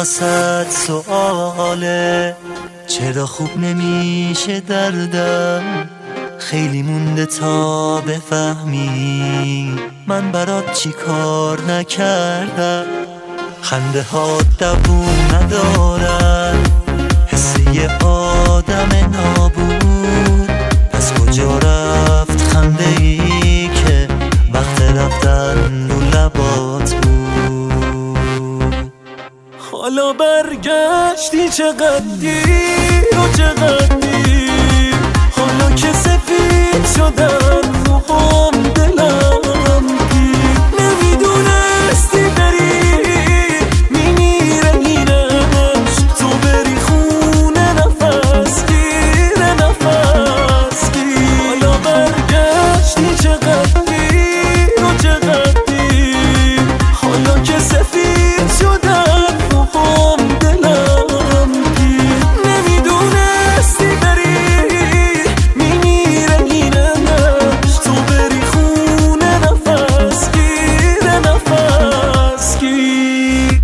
واسط سؤاله، چرا خوب نمیشه دردم؟ خیلی مونده تا بفهمی من برات چی کار نکردم. خنده ها دووم ندارن، حس یه آدم نابود. پس کجا رفت خنده ای که وقت رفتن رو لبات بود؟ حالا برگشتی چقدر دیر و چقدر دیر، حالا که سفید شدن روحام دلم گیر. نمیدونستی بری میمیره این عشق، تو بری خونه نفس گیر نفس گیر. حالا برگشتی چقدر دیر و چقدر دیر، حالا که سفید شدن روحام دلم گیر. نمیدونستی بری میمیره این عشق، تو بری خونه نفس گیر نفس گیر.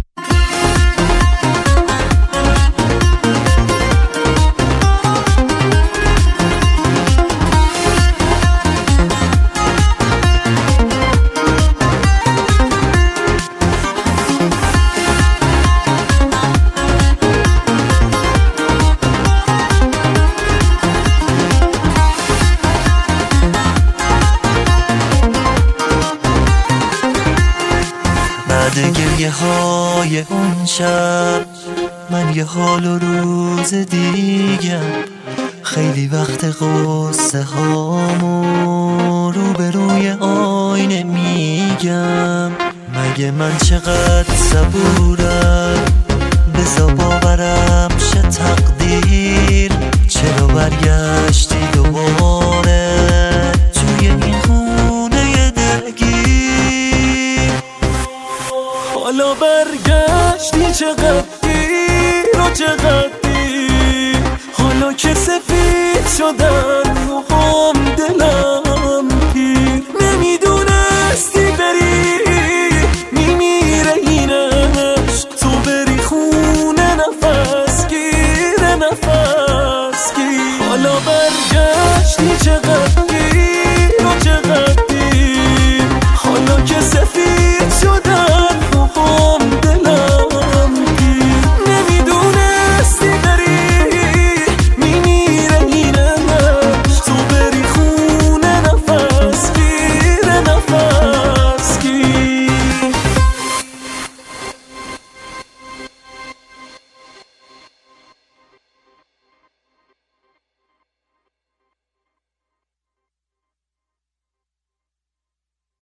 بعد گریه های اون شب من یه حال و روز دیگم. خیلی وقت قصه هامو روبروی آینه میگم. مگه من چقدر صبورم، بذار باورم شه تقدیر. چرا برگشتی دوباره توی این خونه دلگیر؟ حالا برگشتی چقدر دیر و چقدر دیر، حالا که سفید شدن روحام دلم گیر. نمیدونستی بری میمیره این عشق، تو بری خونه نفس گیر نفس گیر. حالا برگشتی چقدر